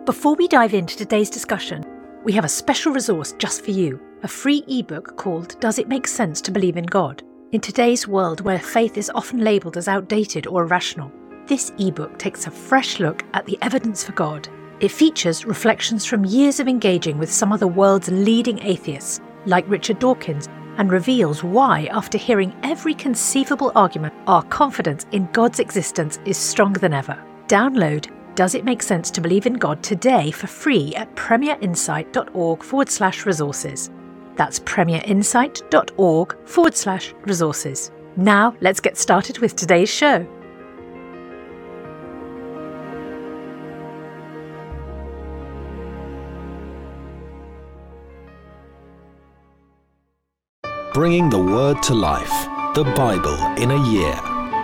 Before we dive into today's discussion, we have a special resource just for you, a free ebook called Does It Make Sense to Believe in God? In today's world where faith is often labelled as outdated or irrational, this ebook takes a fresh look at the evidence for God. It features reflections from years of engaging with some of the world's leading atheists, like Richard Dawkins, and reveals why, after hearing every conceivable argument, our confidence in God's existence is stronger than ever. Download Does It Make Sense to Believe in God today for free at premierinsight.org/resources. That's premierinsight.org/resources. Now let's get started with today's show. Bringing the Word to life, the Bible in a year.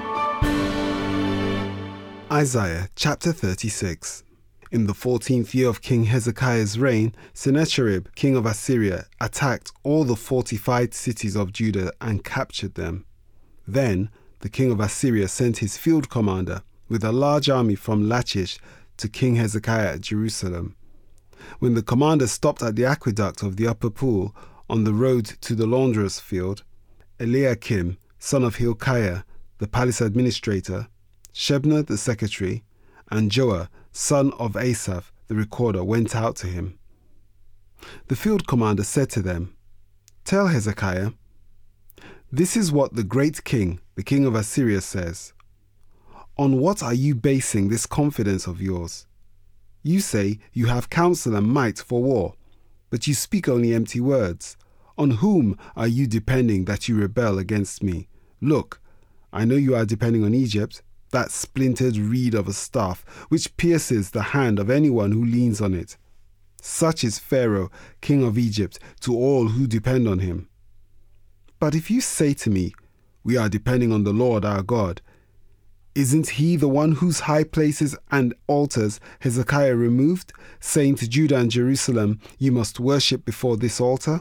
Isaiah chapter 36. In the 14th year of King Hezekiah's reign, Sennacherib, king of Assyria, attacked all the fortified cities of Judah and captured them. Then the king of Assyria sent his field commander with a large army from Lachish to King Hezekiah at Jerusalem. When the commander stopped at the aqueduct of the upper pool on the road to the laundress field, Eliakim, son of Hilkiah, the palace administrator, Shebna the secretary, and Joah, son of Asaph, the recorder, went out to him. The field commander said to them, "Tell Hezekiah, this is what the great king, the king of Assyria, says. On what are you basing this confidence of yours? You say you have counsel and might for war, but you speak only empty words. On whom are you depending that you rebel against me? Look, I know you are depending on Egypt, that splintered reed of a staff, which pierces the hand of anyone who leans on it. Such is Pharaoh, king of Egypt, to all who depend on him. But if you say to me, we are depending on the Lord our God, isn't he the one whose high places and altars Hezekiah removed, saying to Judah and Jerusalem, you must worship before this altar?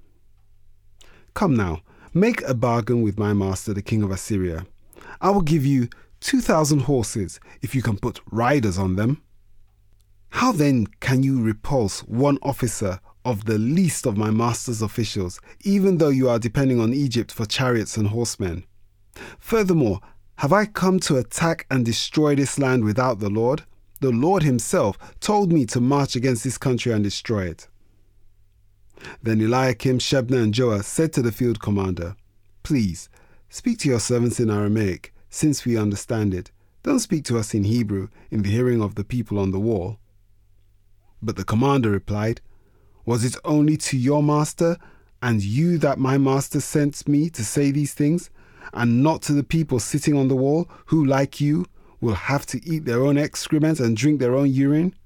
Come now, make a bargain with my master, the king of Assyria. I will give you 2,000 horses if you can put riders on them. How then can you repulse one officer of the least of my master's officials, even though you are depending on Egypt for chariots and horsemen? Furthermore, have I come to attack and destroy this land without the Lord? The Lord himself told me to march against this country and destroy it." Then Eliakim, Shebna, and Joah said to the field commander, "Please, speak to your servants in Aramaic, since we understand it. Don't speak to us in Hebrew, in the hearing of the people on the wall." But the commander replied, "Was it only to your master and you that my master sent me to say these things, and not to the people sitting on the wall, who, like you, will have to eat their own excrement and drink their own urine?"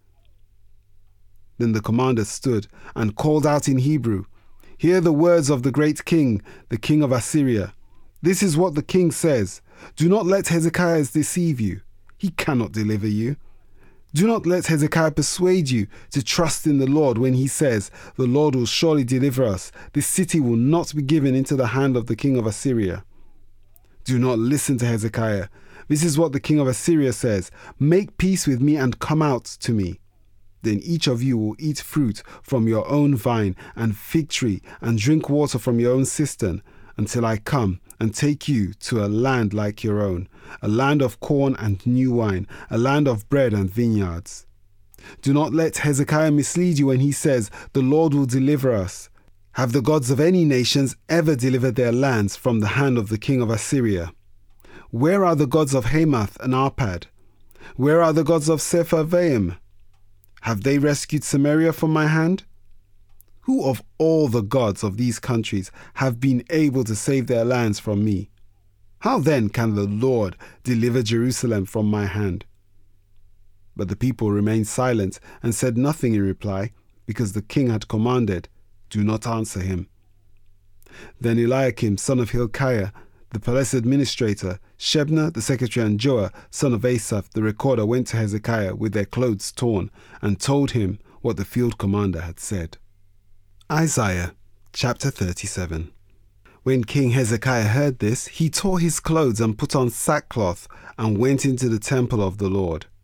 Then the commander stood and called out in Hebrew, "Hear the words of the great king, the king of Assyria. This is what the king says. Do not let Hezekiah deceive you. He cannot deliver you. Do not let Hezekiah persuade you to trust in the Lord when he says, the Lord will surely deliver us. This city will not be given into the hand of the king of Assyria. Do not listen to Hezekiah. This is what the king of Assyria says. Make peace with me and come out to me. Then each of you will eat fruit from your own vine and fig tree and drink water from your own cistern until I come and take you to a land like your own, a land of corn and new wine, a land of bread and vineyards. Do not let Hezekiah mislead you when he says, the Lord will deliver us. Have the gods of any nations ever delivered their lands from the hand of the king of Assyria? Where are the gods of Hamath and Arpad? Where are the gods of Sepharvaim? Have they rescued Samaria from my hand? Who of all the gods of these countries have been able to save their lands from me? How then can the Lord deliver Jerusalem from my hand?" But the people remained silent and said nothing in reply, because the king had commanded, "Do not answer him." Then Eliakim, son of Hilkiah, the palace administrator, Shebna the secretary, and Joah, son of Asaph, the recorder, went to Hezekiah with their clothes torn and told him what the field commander had said. Isaiah chapter 37. When King Hezekiah heard this, he tore his clothes and put on sackcloth and went into the temple of the Lord.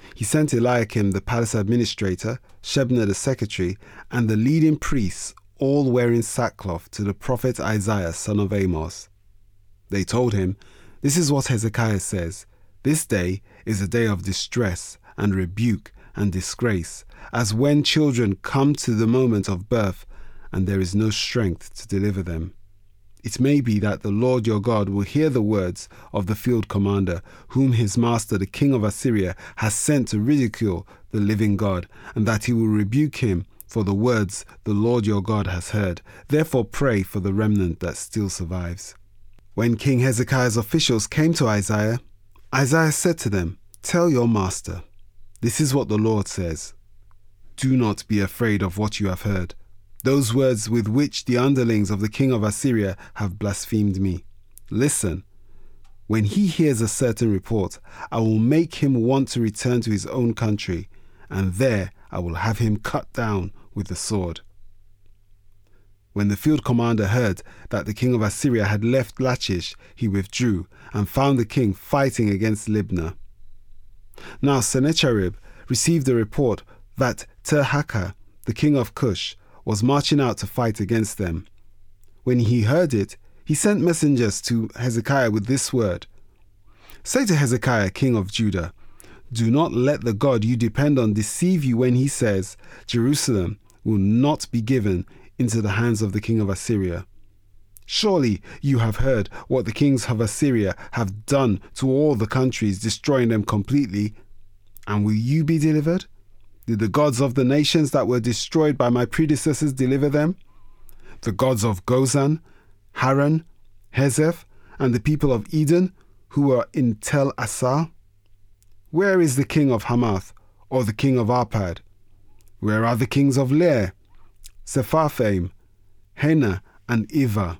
He sent Eliakim, the palace administrator, Shebna, the secretary, and the leading priests, all wearing sackcloth, to the prophet Isaiah, son of Amos. They told him, "This is what Hezekiah says. This day is a day of distress and rebuke and disgrace, as when children come to the moment of birth, and there is no strength to deliver them. It may be that the Lord your God will hear the words of the field commander, whom his master, the king of Assyria, has sent to ridicule the living God, and that he will rebuke him for the words the Lord your God has heard. Therefore pray for the remnant that still survives." When King Hezekiah's officials came to Isaiah, Isaiah said to them, "Tell your master, this is what the Lord says. Do not be afraid of what you have heard, those words with which the underlings of the king of Assyria have blasphemed me. Listen, when he hears a certain report, I will make him want to return to his own country, and there I will have him cut down with the sword." When the field commander heard that the king of Assyria had left Lachish, he withdrew and found the king fighting against Libnah. Now Sennacherib received a report that Tirhakah, the king of Cush, was marching out to fight against them. When he heard it, he sent messengers to Hezekiah with this word: "Say to Hezekiah, king of Judah, do not let the God you depend on deceive you when he says, 'Jerusalem will not be given into the hands of the king of Assyria.' Surely you have heard what the kings of Assyria have done to all the countries, destroying them completely. And will you be delivered? Did the gods of the nations that were destroyed by my predecessors deliver them? The gods of Gozan, Haran, Hezeph, and the people of Eden who were in Tel Assar? Where is the king of Hamath, or the king of Arpad? Where are the kings of Leir, Sepharvaim, Hena, and Ivah?"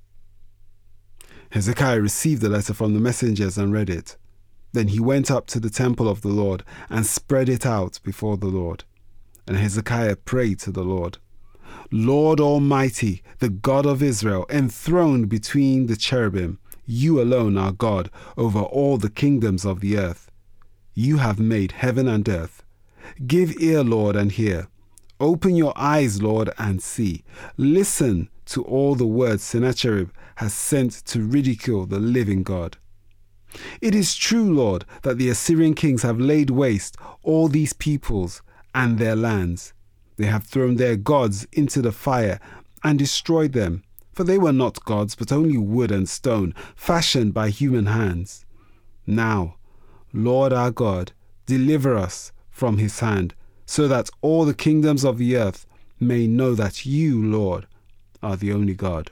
Hezekiah received the letter from the messengers and read it. Then he went up to the temple of the Lord and spread it out before the Lord. And Hezekiah prayed to the Lord, "Lord Almighty, the God of Israel, enthroned between the cherubim, you alone are God over all the kingdoms of the earth. You have made heaven and earth. Give ear, Lord, and hear. Open your eyes, Lord, and see. Listen to all the words Sennacherib has sent to ridicule the living God. It is true, Lord, that the Assyrian kings have laid waste all these peoples and their lands. They have thrown their gods into the fire and destroyed them, for they were not gods, but only wood and stone, fashioned by human hands. Now, Lord our God, deliver us from his hand, so that all the kingdoms of the earth may know that you, Lord, are the only God."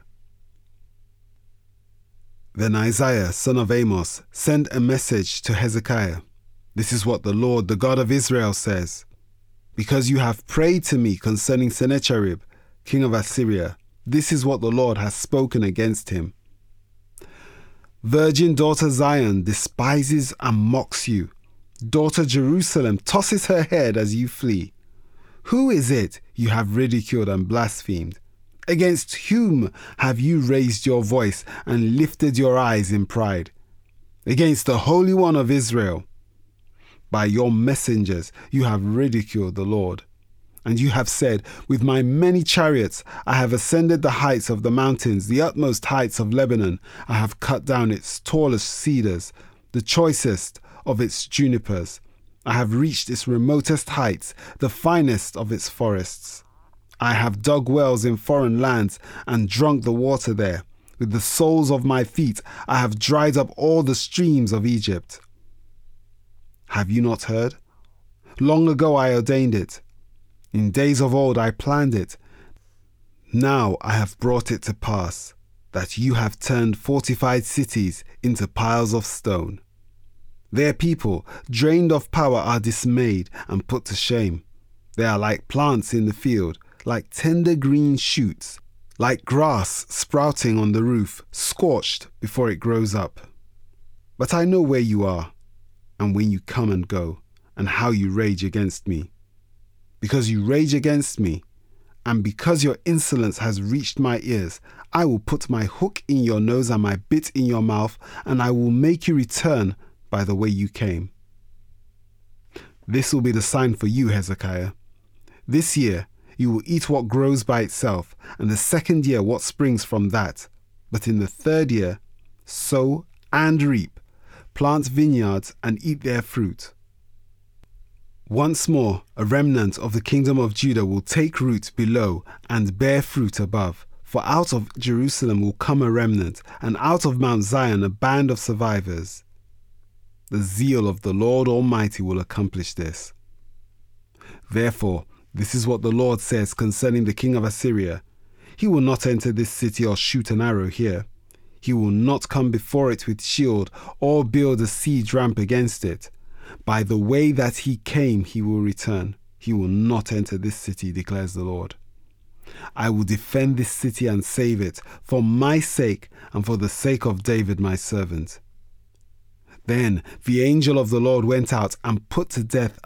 Then Isaiah, son of Amos, sent a message to Hezekiah. "This is what the Lord, the God of Israel, says. Because you have prayed to me concerning Sennacherib, king of Assyria, this is what the Lord has spoken against him. Virgin daughter Zion despises and mocks you. Daughter Jerusalem tosses her head as you flee. Who is it you have ridiculed and blasphemed? Against whom have you raised your voice and lifted your eyes in pride? Against the Holy One of Israel. By your messengers you have ridiculed the Lord. And you have said, with my many chariots I have ascended the heights of the mountains, the utmost heights of Lebanon. I have cut down its tallest cedars, the choicest of its junipers. I have reached its remotest heights, the finest of its forests. I have dug wells in foreign lands and drunk the water there. With the soles of my feet I have dried up all the streams of Egypt. Have you not heard? Long ago I ordained it. In days of old I planned it. Now I have brought it to pass, that you have turned fortified cities into piles of stone. Their people, drained of power, are dismayed and put to shame. They are like plants in the field, like tender green shoots, like grass sprouting on the roof, scorched before it grows up. But I know where you are, and when you come and go, and how you rage against me. Because you rage against me, and because your insolence has reached my ears, I will put my hook in your nose and my bit in your mouth, and I will make you return by the way you came. This will be the sign for you, Hezekiah. This year you will eat what grows by itself, and the second year what springs from that. But in the third year, sow and reap, plant vineyards and eat their fruit. Once more, a remnant of the kingdom of Judah will take root below and bear fruit above. For out of Jerusalem will come a remnant, and out of Mount Zion a band of survivors. The zeal of the Lord Almighty will accomplish this. Therefore, this is what the Lord says concerning the king of Assyria. He will not enter this city or shoot an arrow here. He will not come before it with shield or build a siege ramp against it. By the way that he came, he will return. He will not enter this city, declares the Lord. I will defend this city and save it, for my sake and for the sake of David my servant. Then the angel of the Lord went out and put to death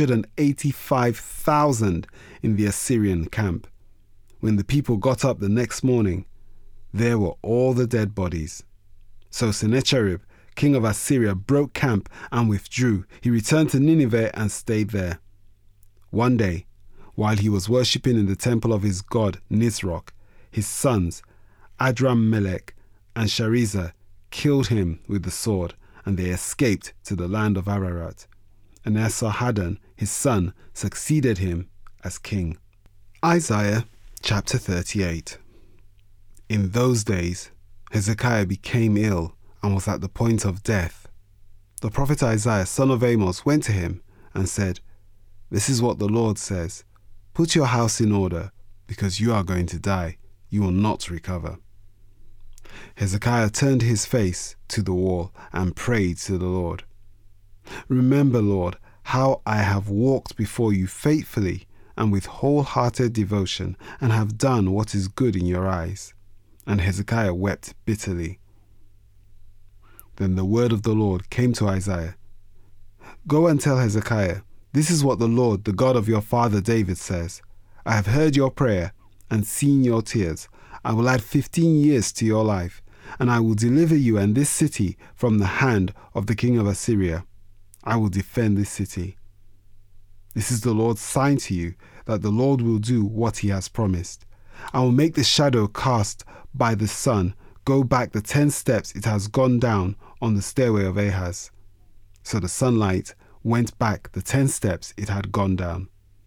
185,000 in the Assyrian camp. When the people got up the next morning, there were all the dead bodies. So Sennacherib, king of Assyria, broke camp and withdrew. He returned to Nineveh and stayed there. One day, while he was worshipping in the temple of his god Nisroch, his sons, Adrammelech and Sharezer, killed him with the sword, and they escaped to the land of Ararat. And Esarhaddon, his son, succeeded him as king. Isaiah chapter 38. In those days, Hezekiah became ill and was at the point of death. The prophet Isaiah, son of Amos, went to him and said, "This is what the Lord says. Put your house in order, because you are going to die. You will not recover." Hezekiah turned his face to the wall and prayed to the Lord. "Remember, Lord, how I have walked before you faithfully and with wholehearted devotion, and have done what is good in your eyes." And Hezekiah wept bitterly. Then the word of the Lord came to Isaiah. "Go and tell Hezekiah, this is what the Lord, the God of your father David, says. I have heard your prayer and seen your tears. I will add 15 years to your life, and I will deliver you and this city from the hand of the king of Assyria. I will defend this city. This is the Lord's sign to you, that the Lord will do what he has promised. I will make the shadow cast by the sun go back the 10 steps it has gone down on the stairway of Ahaz." So the sunlight went back the 10 steps it had gone down.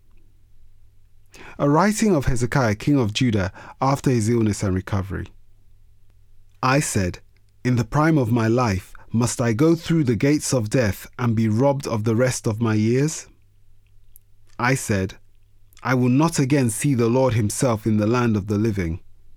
A writing of Hezekiah, king of Judah, after his illness and recovery. I said, "In the prime of my life, must I go through the gates of death and be robbed of the rest of my years?" I said, "I will not again see the Lord himself in the land of the living.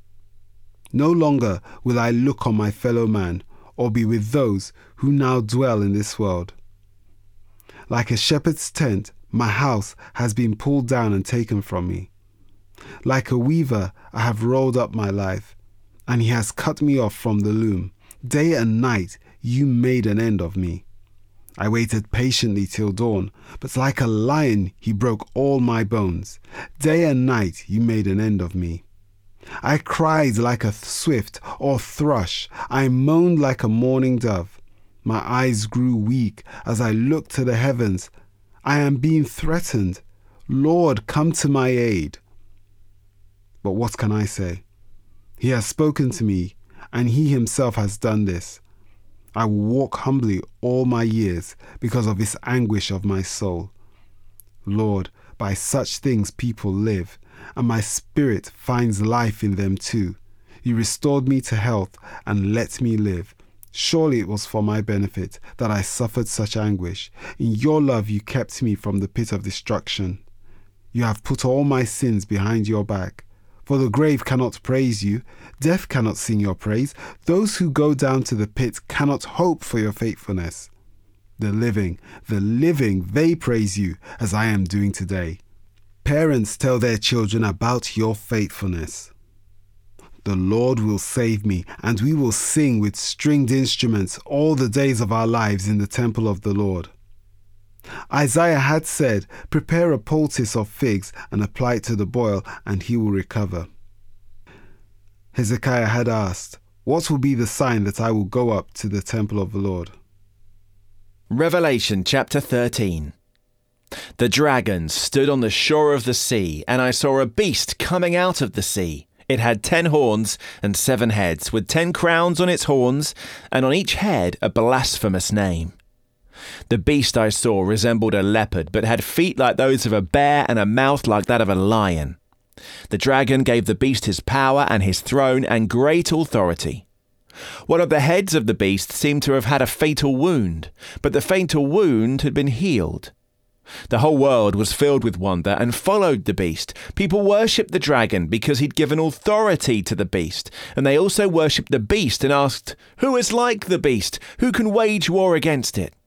No longer will I look on my fellow man, or be with those who now dwell in this world. Like a shepherd's tent, my house has been pulled down and taken from me. Like a weaver, I have rolled up my life, and he has cut me off from the loom. Day and night you made an end of me. I waited patiently till dawn, but like a lion he broke all my bones. Day and night you made an end of me. I cried like a swift or thrush. I moaned like a mourning dove. My eyes grew weak as I looked to the heavens. I am being threatened. Lord, come to my aid." But what can I say? He has spoken to me, and he himself has done this. I will walk humbly all my years because of this anguish of my soul. Lord, by such things people live, and my spirit finds life in them too. You restored me to health and let me live. Surely it was for my benefit that I suffered such anguish. In your love you kept me from the pit of destruction. You have put all my sins behind your back. For the grave cannot praise you, death cannot sing your praise. Those who go down to the pit cannot hope for your faithfulness. The living, they praise you, as I am doing today. Parents tell their children about your faithfulness. The Lord will save me, and we will sing with stringed instruments all the days of our lives in the temple of the Lord. Isaiah had said, "Prepare a poultice of figs and apply it to the boil, and he will recover." Hezekiah had asked, "What will be the sign that I will go up to the temple of the Lord?" Revelation chapter 13. The dragon stood on the shore of the sea, and I saw a beast coming out of the sea. It had 10 horns and 7 heads, with 10 crowns on its horns, and on each head a blasphemous name. The beast I saw resembled a leopard, but had feet like those of a bear and a mouth like that of a lion. The dragon gave the beast his power and his throne and great authority. One of the heads of the beast seemed to have had a fatal wound, but the fatal wound had been healed. The whole world was filled with wonder and followed the beast. People worshipped the dragon because he'd given authority to the beast, and they also worshipped the beast and asked, "Who is like the beast? Who can wage war against it?"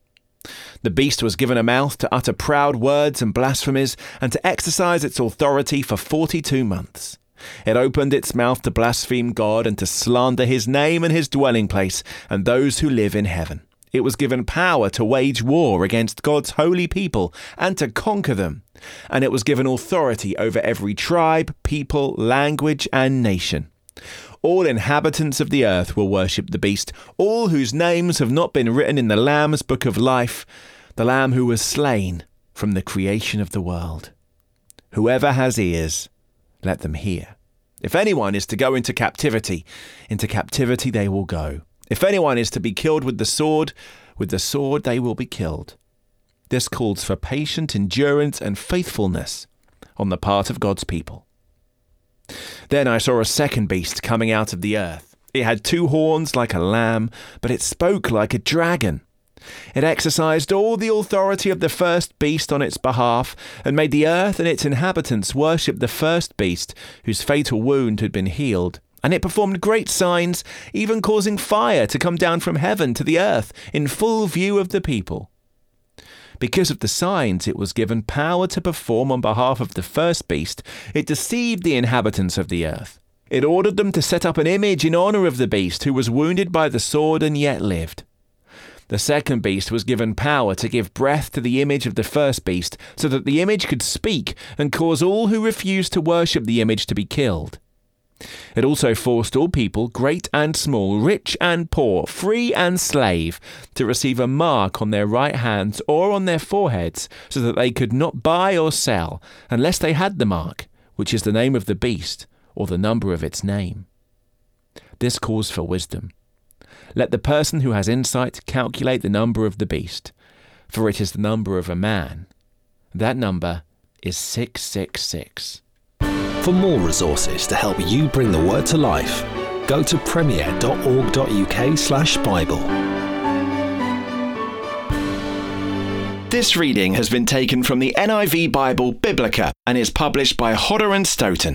The beast was given a mouth to utter proud words and blasphemies, and to exercise its authority for 42 months. It opened its mouth to blaspheme God and to slander his name and his dwelling place and those who live in heaven. It was given power to wage war against God's holy people and to conquer them. And it was given authority over every tribe, people, language, and nation. All inhabitants of the earth will worship the beast, all whose names have not been written in the Lamb's book of life, the Lamb who was slain from the creation of the world. Whoever has ears, let them hear. If anyone is to go into captivity they will go. If anyone is to be killed with the sword they will be killed. This calls for patient endurance and faithfulness on the part of God's people. Then I saw a second beast coming out of the earth. It had 2 horns like a lamb, but it spoke like a dragon. It exercised all the authority of the first beast on its behalf and made the earth and its inhabitants worship the first beast whose fatal wound had been healed. And it performed great signs, even causing fire to come down from heaven to the earth in full view of the people. Because of the signs it was given power to perform on behalf of the first beast, it deceived the inhabitants of the earth. It ordered them to set up an image in honor of the beast who was wounded by the sword and yet lived. The second beast was given power to give breath to the image of the first beast, so that the image could speak and cause all who refused to worship the image to be killed. It also forced all people, great and small, rich and poor, free and slave, to receive a mark on their right hands or on their foreheads, so that they could not buy or sell unless they had the mark, which is the name of the beast or the number of its name. This calls for wisdom. Let the person who has insight calculate the number of the beast, for it is the number of a man. That number is 666. For more resources to help you bring the word to life, go to premier.org.uk/Bible. This reading has been taken from the NIV Bible Biblica and is published by Hodder & Stoughton.